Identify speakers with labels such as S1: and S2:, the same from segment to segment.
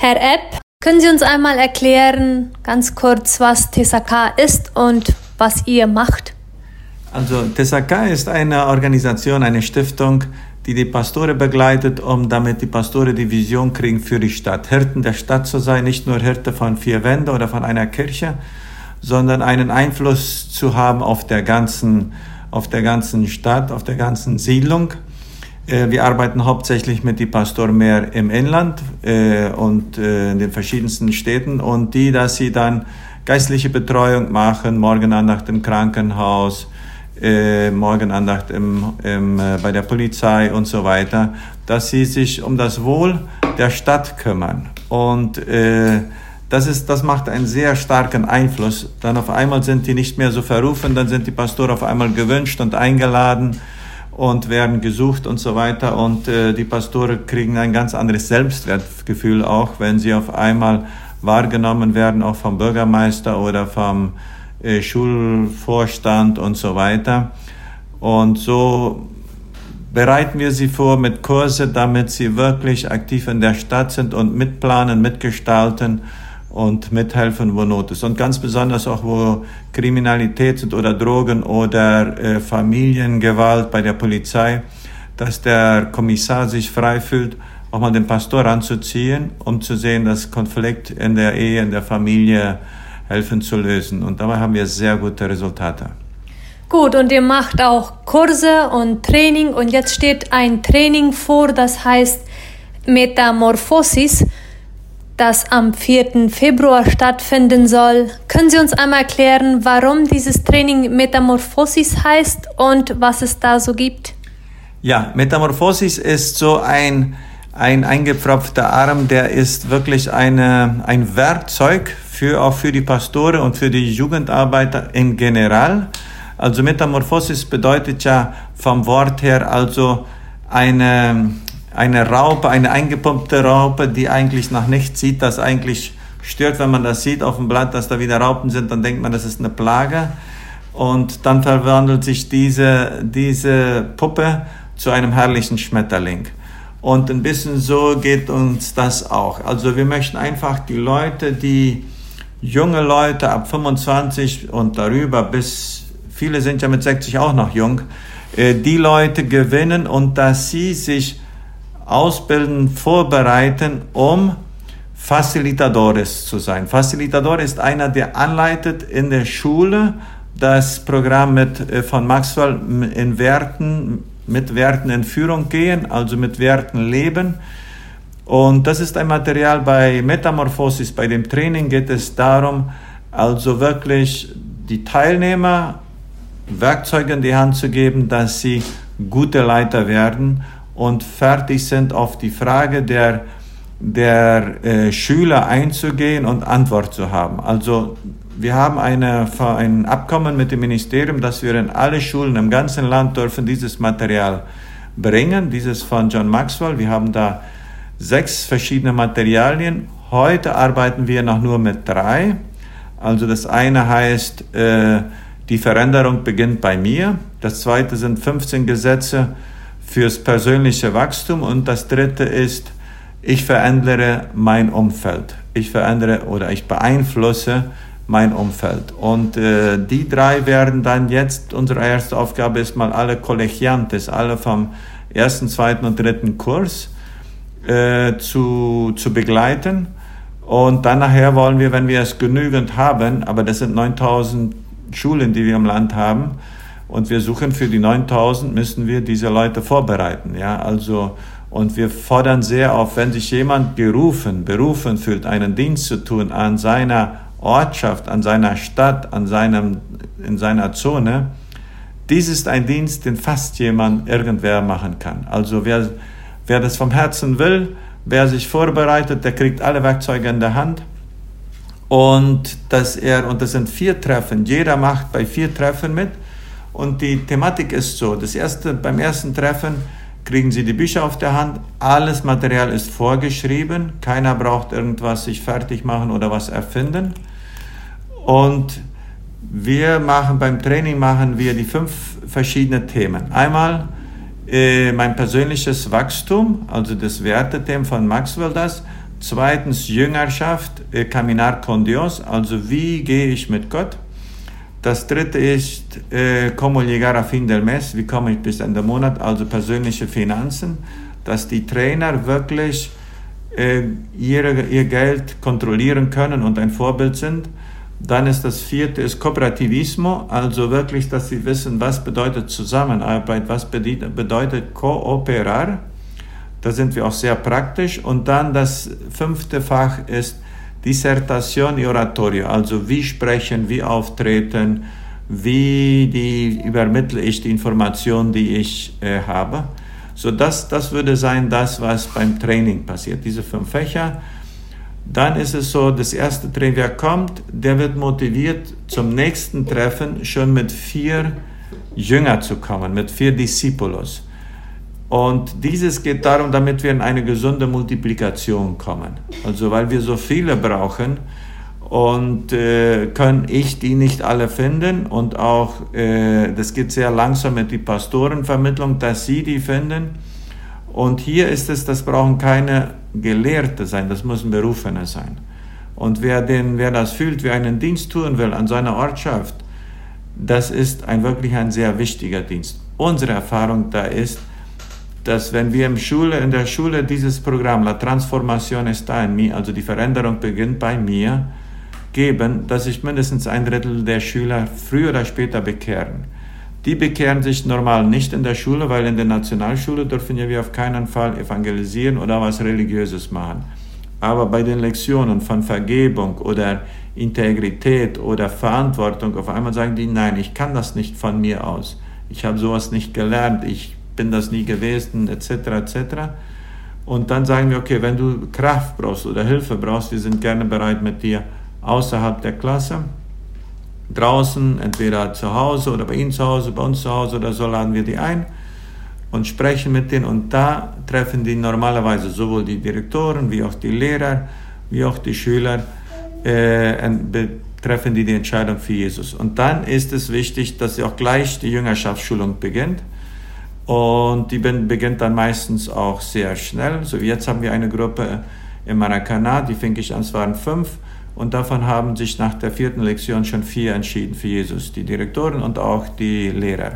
S1: Herr Epp, können Sie uns einmal erklären, ganz kurz, was Tesaka ist und was ihr macht?
S2: Also Tesaka ist eine Organisation, eine Stiftung, die die Pastoren begleitet, damit die Pastoren die Vision kriegen für die Stadt. Hirten der Stadt zu sein, nicht nur Hirte von 4 Wänden oder von einer Kirche, sondern einen Einfluss zu haben auf der ganzen Stadt, auf der ganzen Siedlung. Wir arbeiten hauptsächlich mit den Pastoren mehr im Inland und in den verschiedensten Städten und dass sie dann geistliche Betreuung machen, Morgenandacht im Krankenhaus, Morgenandacht bei der Polizei und so weiter, dass sie sich um das Wohl der Stadt kümmern. Und das macht einen sehr starken Einfluss. Dann auf einmal sind die nicht mehr so verrufen, dann sind die Pastoren auf einmal gewünscht und eingeladen und werden gesucht und so weiter. Und die Pastoren kriegen ein ganz anderes Selbstwertgefühl auch, wenn sie auf einmal wahrgenommen werden, auch vom Bürgermeister oder vom Schulvorstand und so weiter. Und so bereiten wir sie vor mit Kurse, damit sie wirklich aktiv in der Stadt sind und mitplanen, mitgestalten und mithelfen, wo Not ist. Und ganz besonders auch, wo Kriminalität sind oder Drogen oder Familiengewalt bei der Polizei, dass der Kommissar sich frei fühlt, auch mal den Pastor anzuziehen, um zu sehen, dass Konflikt in der Ehe, in der Familie helfen zu lösen. Und dabei haben wir sehr gute Resultate.
S1: Gut, und ihr macht auch Kurse und Training. Und jetzt steht ein Training vor, das heißt Metamorphosis, das am 4. Februar stattfinden soll. Können Sie uns einmal erklären, warum dieses Training Metamorphosis heißt und was es da so gibt?
S2: Ja, Metamorphosis ist so ein eingepfropfter Arm, der ist wirklich ein Werkzeug auch für die Pastoren und für die Jugendarbeiter in general. Also Metamorphosis bedeutet ja vom Wort her also eine Raupe, eine eingepumpte Raupe, die eigentlich nach nichts sieht, das eigentlich stört, wenn man das sieht auf dem Blatt, dass da wieder Raupen sind, dann denkt man, das ist eine Plage. Und dann verwandelt sich diese Puppe zu einem herrlichen Schmetterling. Und ein bisschen so geht uns das auch. Also wir möchten einfach die Leute, die junge Leute ab 25 und darüber, bis viele sind ja mit 60 auch noch jung, die Leute gewinnen und dass sie sich ausbilden, vorbereiten, um Facilitadores zu sein. Facilitador ist einer, der anleitet in der Schule das Programm von Maxwell mit Werten in Führung gehen, also mit Werten leben. Und das ist ein Material bei Metamorphosis. Bei dem Training geht es darum, also wirklich die Teilnehmer Werkzeuge in die Hand zu geben, dass sie gute Leiter werden und fertig sind, auf die Frage der Schüler einzugehen und Antwort zu haben. Also wir haben ein Abkommen mit dem Ministerium, dass wir in alle Schulen im ganzen Land dürfen dieses Material bringen, dieses von John Maxwell. Wir haben da 6 verschiedene Materialien. Heute arbeiten wir noch nur mit 3. Also das eine heißt, die Veränderung beginnt bei mir. Das zweite sind 15 Gesetze fürs persönliche Wachstum. Und das dritte ist, ich verändere mein Umfeld. Ich beeinflusse mein Umfeld. Und die 3 werden dann jetzt, unsere erste Aufgabe ist mal alle Kollegiantes, alle vom 1., 2. und 3. Kurs zu begleiten. Und dann nachher wollen wir, wenn wir es genügend haben, aber das sind 9.000 Schulen, die wir im Land haben, und wir suchen für die 9.000, müssen wir diese Leute vorbereiten. Ja, also, und wir fordern sehr auf, wenn sich jemand berufen fühlt, einen Dienst zu tun an seiner Ortschaft, an seiner Stadt, in seiner Zone, dies ist ein Dienst, den fast irgendwer machen kann. Also wer das vom Herzen will, wer sich vorbereitet, der kriegt alle Werkzeuge in der Hand. Und das sind 4 Treffen. Jeder macht bei 4 Treffen mit. Und die Thematik ist so, beim ersten Treffen kriegen Sie die Bücher auf der Hand. Alles Material ist vorgeschrieben. Keiner braucht irgendwas sich fertig machen oder was erfinden. Und beim Training machen wir die 5 verschiedene Themen. Einmal mein persönliches Wachstum, also das Wertethema von Maxwell, Zweitens Jüngerschaft, Caminar con Dios, also wie gehe ich mit Gott. Das dritte ist Como llegar a fin del mes, wie komme ich bis Ende Monat, also persönliche Finanzen, dass die Trainer wirklich ihr Geld kontrollieren können und ein Vorbild sind. Dann ist das vierte ist Cooperativismo, also wirklich, dass sie wissen, was bedeutet Zusammenarbeit, was bedeutet Cooperar. Da sind wir auch sehr praktisch. Und dann das fünfte Fach ist Dissertación y Oratorio, also wie sprechen, wie auftreten, wie übermittle ich die Information, die ich habe. So das würde sein, das, was beim Training passiert, diese 5 Fächer. Dann ist es so, das erste Training, wer kommt, der wird motiviert, zum nächsten Treffen schon mit 4 Jünger zu kommen, mit 4 Discípulos. Und dieses geht darum, damit wir in eine gesunde Multiplikation kommen. Also weil wir so viele brauchen und können ich die nicht alle finden. Und auch, das geht sehr langsam mit der Pastorenvermittlung, dass sie die finden. Und hier ist es, das brauchen keine Gelehrte sein, das müssen Berufene sein. Und wer das fühlt, wer einen Dienst tun will an seiner Ortschaft, das ist wirklich ein sehr wichtiger Dienst. Unsere Erfahrung da ist, dass wenn wir in der Schule dieses Programm, La Transformación está en mí, also die Veränderung beginnt bei mir, geben, dass sich mindestens 1/3 der Schüler früher oder später bekehren. Die bekehren sich normal nicht in der Schule, weil in der Nationalschule dürfen wir auf keinen Fall evangelisieren oder was Religiöses machen. Aber bei den Lektionen von Vergebung oder Integrität oder Verantwortung, auf einmal sagen die, nein, ich kann das nicht von mir aus. Ich habe sowas nicht gelernt, ich bin das nie gewesen, etc., etc. Und dann sagen wir, okay, wenn du Kraft brauchst oder Hilfe brauchst, wir sind gerne bereit mit dir außerhalb der Klasse, draußen, entweder zu Hause oder bei Ihnen zu Hause, bei uns zu Hause oder so, laden wir die ein und sprechen mit denen. Und da treffen die normalerweise sowohl die Direktoren, wie auch die Lehrer, wie auch die Schüler, treffen die Entscheidung für Jesus. Und dann ist es wichtig, dass auch gleich die Jüngerschaftsschulung beginnt. Und die beginnt dann meistens auch sehr schnell. So wie jetzt haben wir eine Gruppe im Maracanã, die fing ich an, es waren 5. Und davon haben sich nach der 4. Lektion schon 4 entschieden für Jesus, die Direktoren und auch die Lehrer.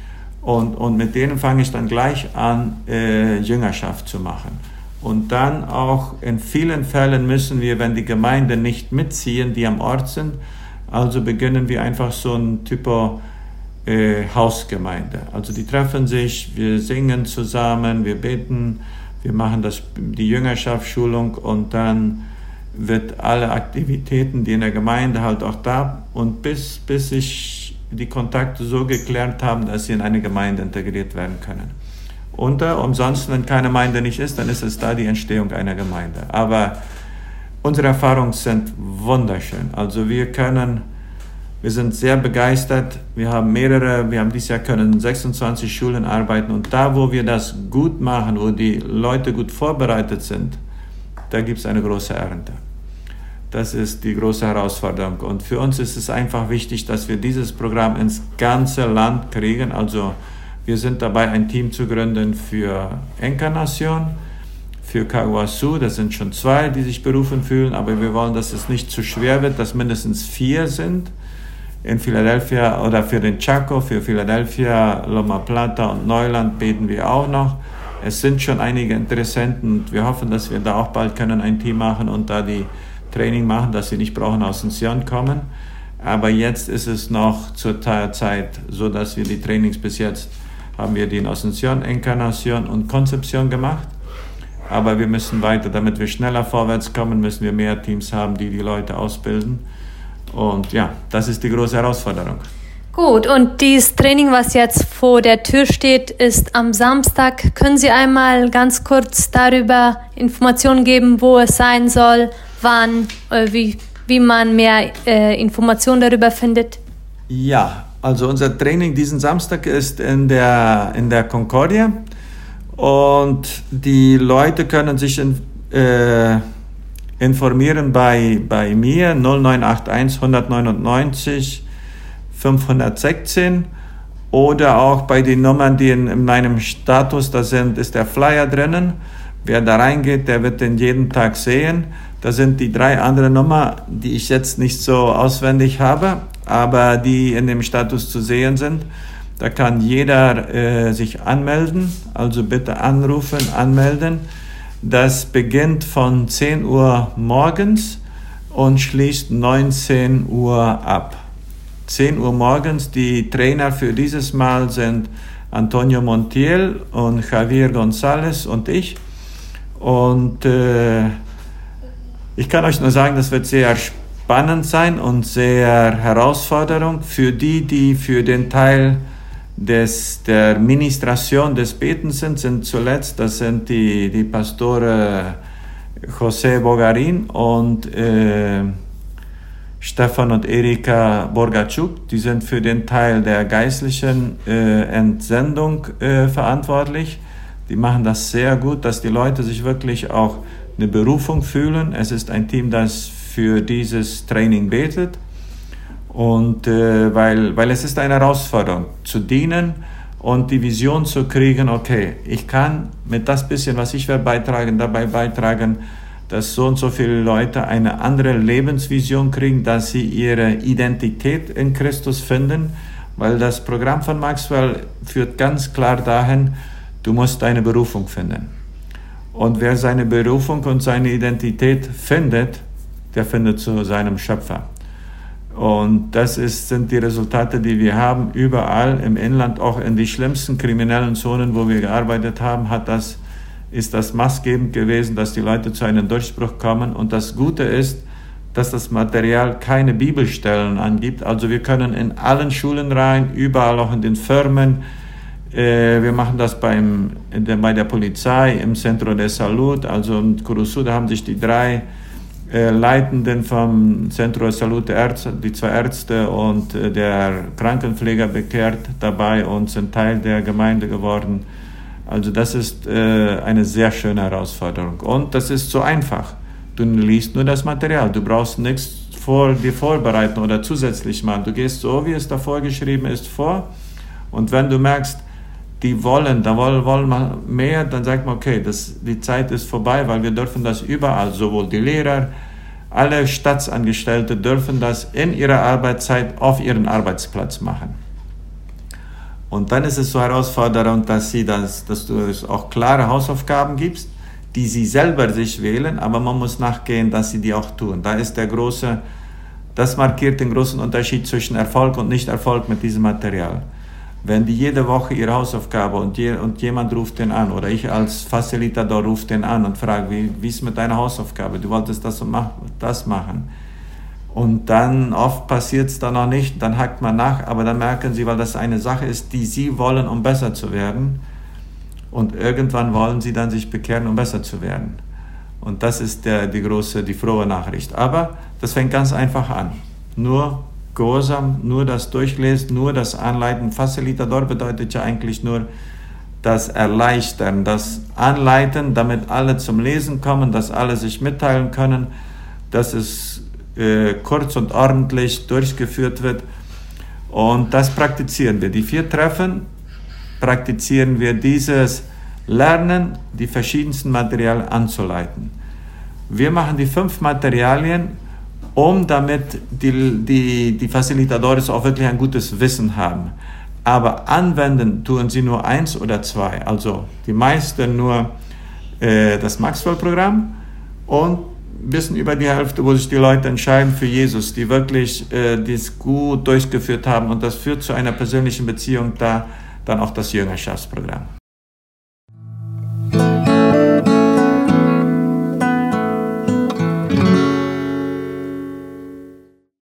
S2: Und mit denen fange ich dann gleich an, Jüngerschaft zu machen. Und dann auch in vielen Fällen müssen wir, wenn die Gemeinden nicht mitziehen, die am Ort sind, also beginnen wir einfach so ein Typo Hausgemeinde. Also die treffen sich, wir singen zusammen, wir beten, wir machen die Jüngerschaftsschulung und dann wird alle Aktivitäten, die in der Gemeinde halt auch da und bis sich die Kontakte so geklärt haben, dass sie in eine Gemeinde integriert werden können. Und umsonst, wenn keine Gemeinde nicht ist, dann ist es da die Entstehung einer Gemeinde. Aber unsere Erfahrungen sind wunderschön. Also wir sind sehr begeistert. Wir haben dieses Jahr können 26 Schulen arbeiten und da, wo wir das gut machen, wo die Leute gut vorbereitet sind, da gibt es eine große Ernte. Das ist die große Herausforderung. Und für uns ist es einfach wichtig, dass wir dieses Programm ins ganze Land kriegen. Also wir sind dabei, ein Team zu gründen für Encarnación, für Caguazú. Das sind schon 2, die sich berufen fühlen, aber wir wollen, dass es nicht zu schwer wird, dass mindestens 4 sind. In Philadelphia oder für den Chaco, für Philadelphia, Loma Plata und Neuland beten wir auch noch. Es sind schon einige Interessenten und wir hoffen, dass wir da auch bald können ein Team machen und da die Training machen, dass sie nicht brauchen aus Asunción kommen. Aber jetzt ist es noch zur Zeit so, dass wir die Trainings bis jetzt haben wir die in Asunción, Encarnación und Concepción gemacht. Aber wir müssen weiter, damit wir schneller vorwärts kommen, müssen wir mehr Teams haben, die Leute ausbilden. Und ja, das ist die große Herausforderung.
S1: Gut, und dieses Training, was jetzt vor der Tür steht, ist am Samstag. Können Sie einmal ganz kurz darüber Informationen geben, wo es sein soll, wann, wie man mehr Informationen darüber findet?
S2: Ja, also unser Training diesen Samstag ist in der Concordia und die Leute können sich informieren bei mir 0981 199 516 oder auch bei den Nummern, die in meinem Status da sind, ist der Flyer drinnen. Wer da reingeht, der wird den jeden Tag sehen. Da sind die 3 andere Nummern, die ich jetzt nicht so auswendig habe, aber die in dem Status zu sehen sind. Da kann jeder sich anmelden, also bitte anrufen, anmelden. Das beginnt von 10 Uhr morgens und schließt 19 Uhr ab. 10 Uhr morgens, die Trainer für dieses Mal sind Antonio Montiel und Javier González und ich. Und ich kann euch nur sagen, das wird sehr spannend sein und sehr herausfordernd für die für den Teil der Ministration des Betens sind zuletzt, das sind die Pastore José Bogarin und Stefan und Erika Borgatschuk, die sind für den Teil der geistlichen Entsendung verantwortlich. Die machen das sehr gut, dass die Leute sich wirklich auch eine Berufung fühlen. Es ist ein Team, das für dieses Training betet. Und weil es ist eine Herausforderung, zu dienen und die Vision zu kriegen, okay, ich kann mit das bisschen, was ich dabei beitragen, dass so und so viele Leute eine andere Lebensvision kriegen, dass sie ihre Identität in Christus finden, weil das Programm von Maxwell führt ganz klar dahin, du musst deine Berufung finden. Und wer seine Berufung und seine Identität findet, der findet zu seinem Schöpfer. Und das sind die Resultate, die wir haben, überall im Inland, auch in die schlimmsten kriminellen Zonen, wo wir gearbeitet haben, ist das maßgebend gewesen, dass die Leute zu einem Durchbruch kommen. Und das Gute ist, dass das Material keine Bibelstellen angibt. Also wir können in allen Schulen rein, überall auch in den Firmen. Wir machen das bei der Polizei, im Centro de Salud, also in Curuzú, da haben sich die 3 Leitenden vom Centro de Salud, die 2 Ärzte und der Krankenpfleger bekehrt dabei und sind Teil der Gemeinde geworden. Also das ist eine sehr schöne Herausforderung. Und das ist so einfach. Du liest nur das Material. Du brauchst nichts dir vorbereiten oder zusätzlich machen. Du gehst so, wie es davor geschrieben ist, vor. Und wenn du merkst, die wollen mehr, dann sagt man, okay, die Zeit ist vorbei, weil wir dürfen das überall, sowohl die Lehrer, alle Staatsangestellte dürfen das in ihrer Arbeitszeit auf ihren Arbeitsplatz machen. Und dann ist es so herausfordernd, dass du es auch klare Hausaufgaben gibst, die sie selber sich wählen, aber man muss nachgehen, dass sie die auch tun. Das markiert den großen Unterschied zwischen Erfolg und Nicht-Erfolg mit diesem Material. Wenn die jede Woche ihre Hausaufgabe und jemand ruft den an oder ich als Facilitador rufe den an und frage, wie ist mit deiner Hausaufgabe? Du wolltest das und das machen. Und dann oft passiert es dann noch nicht, dann hakt man nach, aber dann merken sie, weil das eine Sache ist, die sie wollen, um besser zu werden. Und irgendwann wollen sie dann sich bekehren, um besser zu werden. Und das ist die frohe Nachricht. Aber das fängt ganz einfach an. Nur Gehorsam, nur das Durchlesen, nur das Anleiten. Facilitador bedeutet ja eigentlich nur das Erleichtern, das Anleiten, damit alle zum Lesen kommen, dass alle sich mitteilen können, dass es kurz und ordentlich durchgeführt wird. Und das praktizieren wir. Die 4 Treffen praktizieren wir dieses Lernen, die verschiedensten Materialien anzuleiten. Wir machen die 5 Materialien, damit die Facilitadores auch wirklich ein gutes Wissen haben. Aber anwenden tun sie nur 1 oder 2. Also die meisten nur das Maxwell-Programm und ein bisschen über die Hälfte, wo sich die Leute entscheiden für Jesus, die wirklich dies gut durchgeführt haben. Und das führt zu einer persönlichen Beziehung, dann auch das Jüngerschaftsprogramm.